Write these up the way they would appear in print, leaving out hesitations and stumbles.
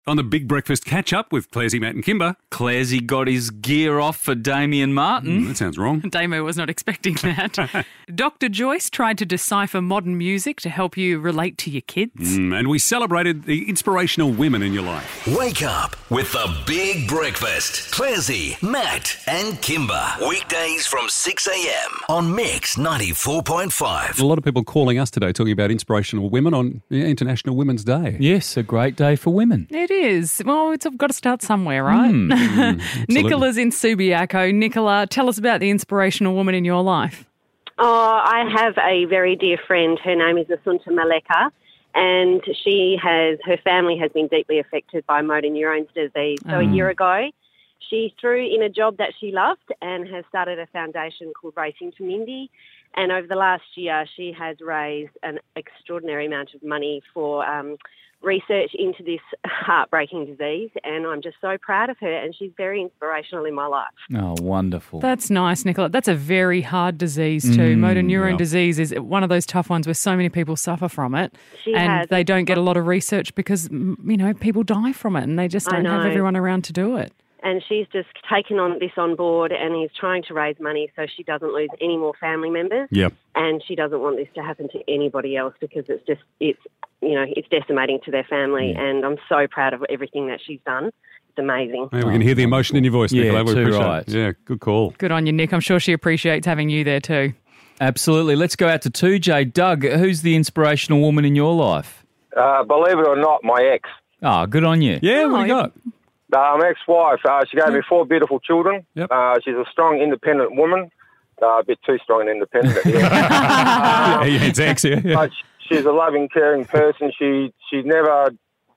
On the Big Breakfast catch-up with Clarsey, Matt and Kimber. Clarsey got his gear off for Damien Martin. That sounds wrong. Damo was not expecting that. Dr. Joyce tried to decipher modern music to help you relate to your kids. And we celebrated the inspirational women in your life. Wake up with the Big Breakfast. Clarsey, Matt and Kimber. Weekdays from 6 a.m. on Mix 94.5. A lot of people calling us today talking about inspirational women on International Women's Day. Yes, a great day for women. It is. Well, it's got to start somewhere, right? Nicola's in Subiaco. Nicola, tell us about the inspirational woman in your life. Oh, I have a very dear friend. Her name is Asunta Maleka, and her family has been deeply affected by motor neurones disease. So a year ago, she threw in a job that she loved and has started a foundation called Racing to Mindy. And over the last year, she has raised an extraordinary amount of money for research into this heartbreaking disease, and I'm just so proud of her, and she's very inspirational in my life. Oh, wonderful. That's nice, Nicola. That's a very hard disease too. Motor neuron disease is one of those tough ones where so many people suffer from it, they don't get a lot of research because, people die from it and they just don't have everyone around to do it. And she's just taken this on board and is trying to raise money so she doesn't lose any more family members. Yep. And she doesn't want this to happen to anybody else because it's decimating to their family. And I'm so proud of everything that she's done. It's amazing. Yeah, we can hear the emotion in your voice, Nicola. We appreciate it. Yeah, good call. Good on you, Nick. I'm sure she appreciates having you there too. Absolutely. Let's go out to 2J. Doug, who's the inspirational woman in your life? Believe it or not, my ex. Oh, good on you. Yeah, what do you got? My ex-wife, she gave me 4 beautiful children. Yep. She's a strong, independent woman. A bit too strong and independent at the end. It's ex, yeah. But she's a loving, caring person. She never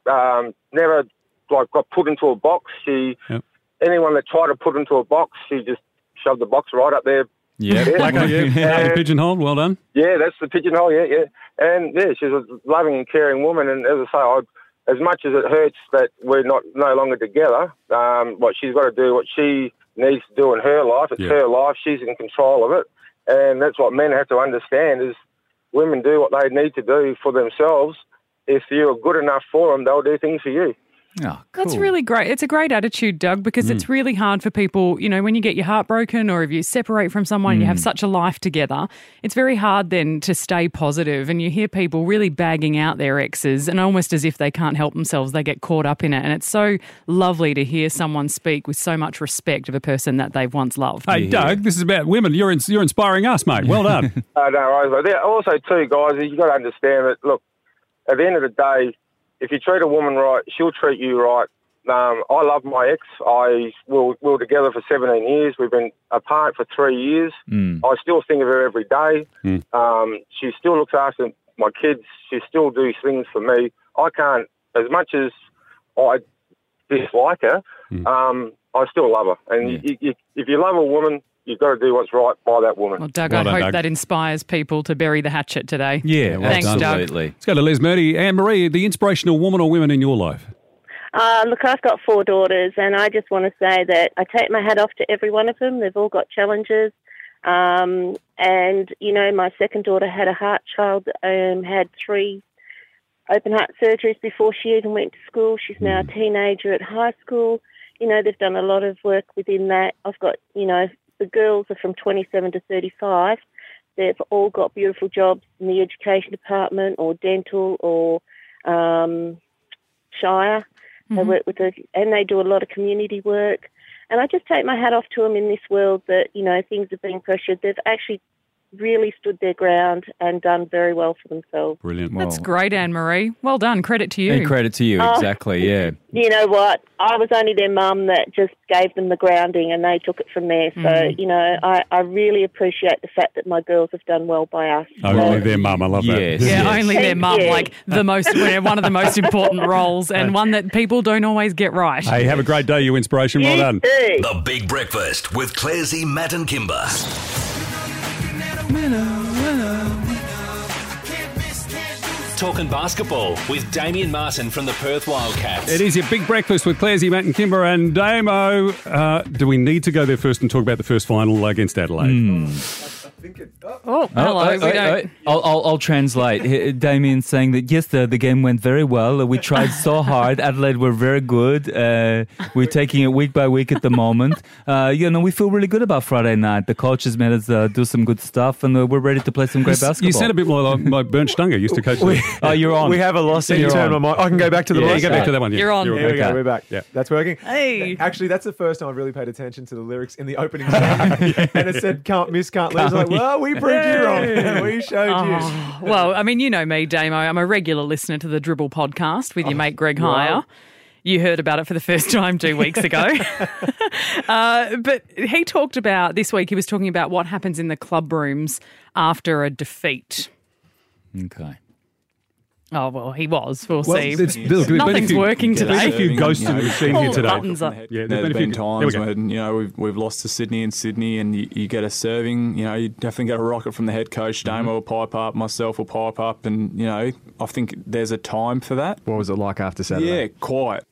got put into a box. Anyone that tried to put into a box, she just shoved the box right up there. Yeah, the pigeonhole, well done. Yeah, that's the pigeonhole, yeah. And, she's a loving and caring woman. And as I say, as much as it hurts that we're no longer together, what she's got to do, what she needs to do in her life, it's her life, she's in control of it. And that's what men have to understand is women do what they need to do for themselves. If you're good enough for them, they'll do things for you. Oh, cool. That's really great. It's a great attitude, Doug, because it's really hard for people, when you get your heart broken or if you separate from someone, you have such a life together, it's very hard then to stay positive. And you hear people really bagging out their exes and almost as if they can't help themselves, they get caught up in it. And it's so lovely to hear someone speak with so much respect of a person that they've once loved. Hey, Doug, this is about women. You're inspiring us, mate. Well done. No worries. Also, too, guys, you've got to understand that, look, at the end of the day, if you treat a woman right, she'll treat you right. I love my ex. We were together for 17 years. We've been apart for 3 years. I still think of her every day. She still looks after my kids. She still does things for me. I can't, as much as I dislike her, I still love her. And if you love a woman, you've got to do what's right by that woman. Well, Doug, I hope that inspires people to bury the hatchet today. Yeah, thanks, absolutely. Doug. Let's go to Les Murdy. Anne-Marie, the inspirational woman or women in your life? Look, I've got 4 daughters, and I just want to say that I take my hat off to every one of them. They've all got challenges. And, my second daughter had a heart child, had 3 open heart surgeries before she even went to school. She's now a teenager at high school. They've done a lot of work within that. I've got, the girls are from 27 to 35. They've all got beautiful jobs in the education department or dental or Shire. They work with and they do a lot of community work. And I just take my hat off to them in this world that, things are being pressured. They've actually really stood their ground and done very well for themselves. Brilliant. That's great, Anne-Marie. Well done. Credit to you. And credit to you, exactly, yeah. You know what? I was only their mum that just gave them the grounding and they took it from there. So, I really appreciate the fact that my girls have done well by us. Only their mum. I love that. Yes. Yeah, only their mum, like one of the most important roles and one that people don't always get right. Hey, have a great day, you inspiration. Well done. The Big Breakfast with Clarsey, Matt and Kimber. Talking basketball with Damien Martin from the Perth Wildcats. It is your Big Breakfast with Clarsey, Matt and Kimber and Damo. Do we need to go there first and talk about the first final against Adelaide? Oh, hello. We don't. I'll translate. Damien's saying that, yes, the game went very well. We tried so hard. Adelaide were very good. We're taking it week by week at the moment. We feel really good about Friday night. The coach has made us do some good stuff, and we're ready to play some great basketball. You sound a bit more like Bernd Stunger used to coach. You're on. We have a loss in turn on my... I can go back to the Yeah, mic. go back to that one. Yeah. You're on. Here we go. We're back. Yeah. That's working. Hey. Actually, that's the first time I've really paid attention to the lyrics in the opening song. And it said, can't miss, can't lose. I'm like, well, we proved you wrong. We showed you. Well, I mean, you know me, Damo. I'm a regular listener to the Dribble podcast with your mate Greg Heyer. You heard about it for the first time 2 weeks ago. But he talked about, this week, he was talking about what happens in the club rooms after a defeat. Okay. Oh, well, he was. We'll Well, see. Nothing's working There's been a today. few ghosts in the machine here today. Buttons up. Yeah, There's been times There we go. when we've lost to Sydney in Sydney, and you get a serving. You definitely get a rocket from the head coach. Damo will pipe up, myself will pipe up, and I think there's a time for that. What was it like after Saturday? Yeah, quiet.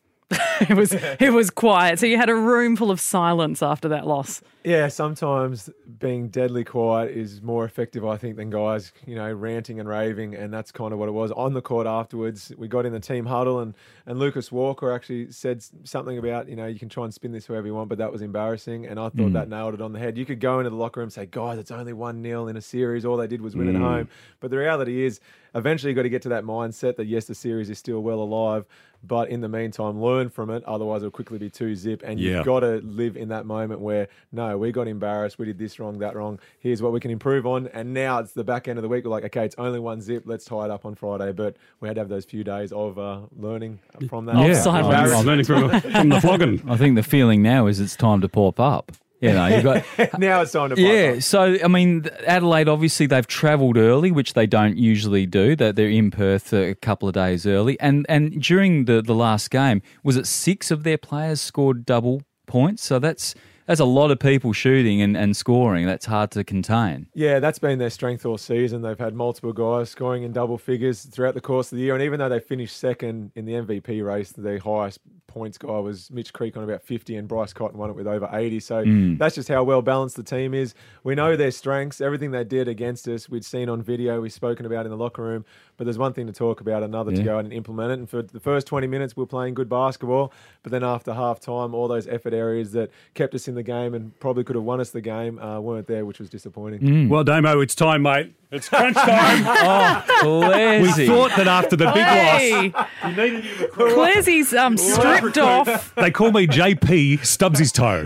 It was quiet. So you had a room full of silence after that loss. Yeah, sometimes being deadly quiet is more effective, I think, than guys, ranting and raving, and that's kind of what it was. On the court afterwards, we got in the team huddle, and Lucas Walker actually said something about, you can try and spin this however you want, but that was embarrassing, and I thought that nailed it on the head. You could go into the locker room and say, guys, it's only 1-0 in a series. All they did was win at home. But the reality is, eventually you've got to get to that mindset that, yes, the series is still well alive, but in the meantime, learn from it. Otherwise, it'll quickly be 2-0. And you've got to live in that moment where, no, we got embarrassed. We did this wrong, that wrong. Here's what we can improve on. And now it's the back end of the week. We're like, okay, it's only 1-0. Let's tie it up on Friday. But we had to have those few days of learning from that. Yeah. Silence. I'm learning from the flogging. I think the feeling now is it's time to pop up. You've got... Now it's time to Yeah, up. so, I mean, Adelaide, obviously, they've travelled early, which they don't usually do. They're in Perth a couple of days early. And during the last game, was it 6 of their players scored double points? So that's a lot of people shooting and scoring. That's hard to contain. Yeah, that's been their strength all season. They've had multiple guys scoring in double figures throughout the course of the year. And even though they finished second in the MVP race, the highest points guy was Mitch Creek on about 50, and Bryce Cotton won it with over 80. So that's just how well balanced the team is. We know their strengths. Everything they did against us, we'd seen on video, we've spoken about in the locker room. But there's one thing to talk about, another to go out and implement it. And for the first 20 minutes, we're playing good basketball. But then after half time, all those effort areas that kept us in the game and probably could have won us the game weren't there, which was disappointing. Well, Damo, it's time, mate. It's crunch time. Classy. We thought that after the big Hey, loss, you needed him to Claire's stripped off. They call me JP Stubs his toe.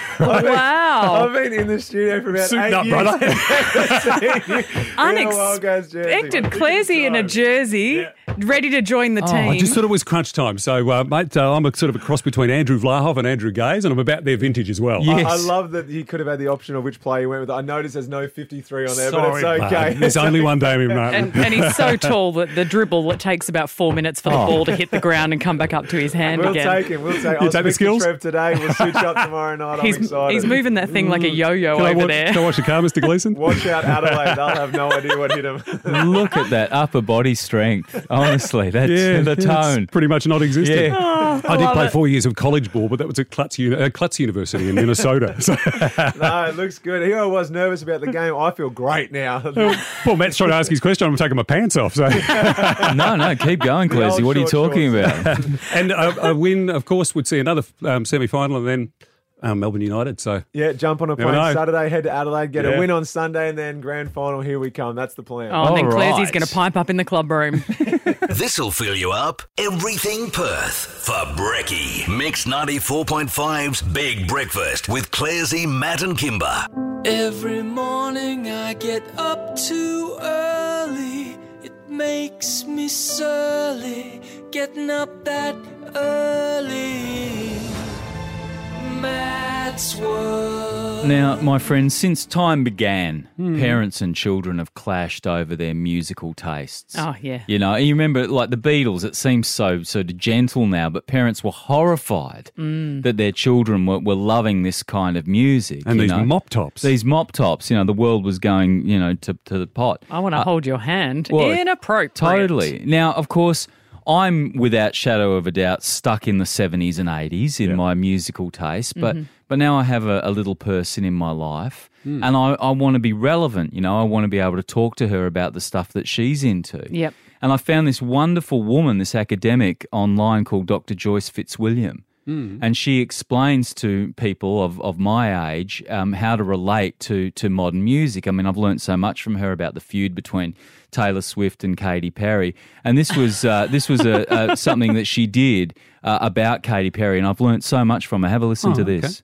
Wow. I've been in the studio for about Suiting 8 up, years. brother. Unexpected. Claire's in a jersey, ready to join the team. I just thought it was crunch time. So, mate, I'm a sort of a cross between Andrew Vlahov and Andrew Gaze, and I'm about their vintage as well. Yes. I love that he could have had the option of which player he went with. I noticed there's no 53 on there, Sorry, but it's okay. mate. There's only one Damien Martin. And he's so tall that the dribble, it takes about 4 minutes for the ball to hit the ground and come back up to his hand We'll again. take him. I'll take the speak skills? to Trev today. We'll switch up tomorrow night. I'm excited. He's moving that thing like a yo-yo Can I over watch, there. Can I watch your car, Mr. Gleeson? Watch out, Adelaide. They'll have no idea what hit him. Look at that upper body strength. Honestly, that's the tone. It's pretty much non-existent. Yeah. I did play 4 years of college ball, but that was at Klutz University in Minnesota. So, No, it looks good. Here I was nervous about the game. I feel great now. Paul Matt's trying to ask his question. I'm taking my pants off. So, No, keep going, The Classy. old What are you short talking shorts. about? and a win, of course, would see another semi-final, and then Melbourne United. So, Yeah, jump on a Never plane know. Saturday, head to Adelaide, get Yeah. a win on Sunday, and then grand final. Here we come. That's the plan. Oh, and then All Claire's right. going to pipe up in the club room. This'll fill you up. Everything Perth for Brekkie. Mix 94.5's Big Breakfast with Clairsy, Matt and Kimber. Every morning I get up too early. It makes me surly getting up that early. Matt's World. Now, my friends, since time began, parents and children have clashed over their musical tastes. Oh, yeah. You remember, like the Beatles, it seems so gentle now, but parents were horrified that their children were loving this kind of music. and these mop tops. These mop tops, the world was going, to the pot. I want to hold your hand. well, Inappropriate. Totally. Now, of course, I'm, without shadow of a doubt, stuck in the 70s and 80s in my musical taste, but now I have a little person in my life and I want to be relevant, you know, I want to be able to talk to her about the stuff that she's into. Yep. And I found this wonderful woman, this academic online called Dr. Joyce Fitzwilliam. And she explains to people of my age how to relate to modern music. I mean, I've learned so much from her about the feud between Taylor Swift and Katy Perry. And this was something that she did about Katy Perry, and I've learned so much from her. Have a listen to this.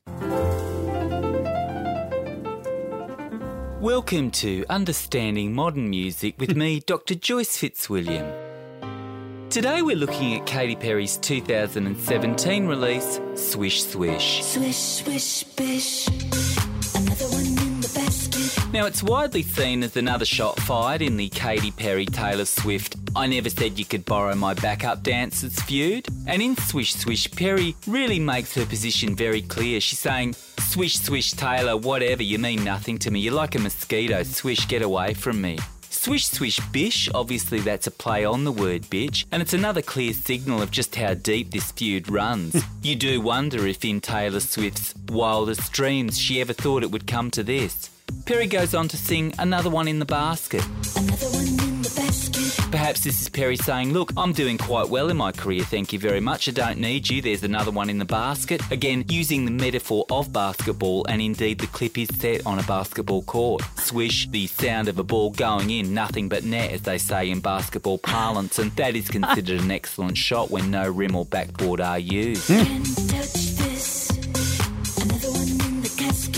Welcome to Understanding Modern Music with me, Dr. Joyce Fitzwilliam. Today we're looking at Katy Perry's 2017 release, Swish Swish. Swish, swish, bish. Another one in the basket. Now, it's widely seen as another shot fired in the Katy Perry-Taylor Swift I never said you could borrow my backup dancers feud. And in Swish Swish, Perry really makes her position very clear. She's saying, swish, swish, Taylor, whatever, you mean nothing to me. You're like a mosquito, swish, get away from me. Swish Swish Bish, obviously that's a play on the word bitch, and it's another clear signal of just how deep this feud runs. You do wonder if in Taylor Swift's wildest dreams she ever thought it would come to this. Perry goes on to sing Another One in the Basket. Another one in the basket. Perhaps this is Perry saying, look, I'm doing quite well in my career, thank you very much, I don't need you, there's another one in the basket. Again, using the metaphor of basketball, and indeed the clip is set on a basketball court. Swish, the sound of a ball going in, nothing but net, as they say in basketball parlance, and that is considered an excellent shot when no rim or backboard are used. Can't touch this. Another one in the casket.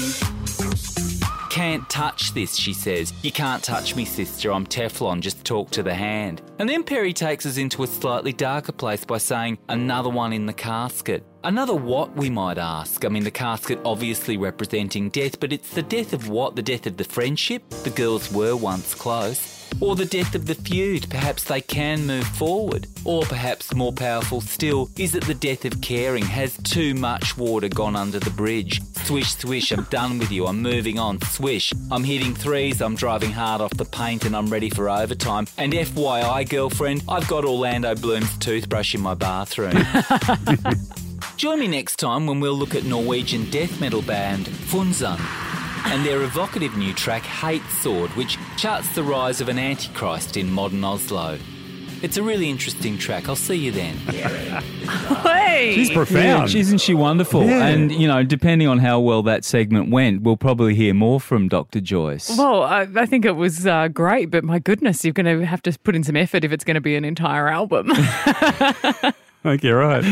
Can't touch this, she says. You can't touch me, sister, I'm Teflon, just talk to the hand. And then Perry takes us into a slightly darker place by saying, another one in the casket. Another what, we might ask? I mean, the casket obviously representing death, but it's the death of what? The death of the friendship? The girls were once close. Or the death of the feud? Perhaps they can move forward. Or perhaps more powerful still, is it the death of caring? Has too much water gone under the bridge? Swish, swish, I'm done with you, I'm moving on, swish. I'm hitting threes, I'm driving hard off the paint and I'm ready for overtime. And FYI, girlfriend, I've got Orlando Bloom's toothbrush in my bathroom. Join me next time when we'll look at Norwegian death metal band Funzan and their evocative new track Hate Sword, which charts the rise of an antichrist in modern Oslo. It's a really interesting track. I'll see you then. Hey! She's profound. Yeah, isn't she wonderful? Yeah. And, you know, depending on how well that segment went, we'll probably hear more from Dr. Joyce. Well, I think it was great, but my goodness, you're going to have to put in some effort if it's going to be an entire album. I think you're right.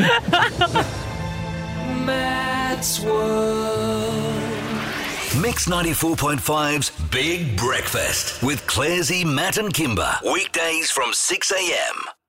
Matt's World. Mix 94.5's Big Breakfast with Clarsey, Matt and Kimber. Weekdays from 6 a.m.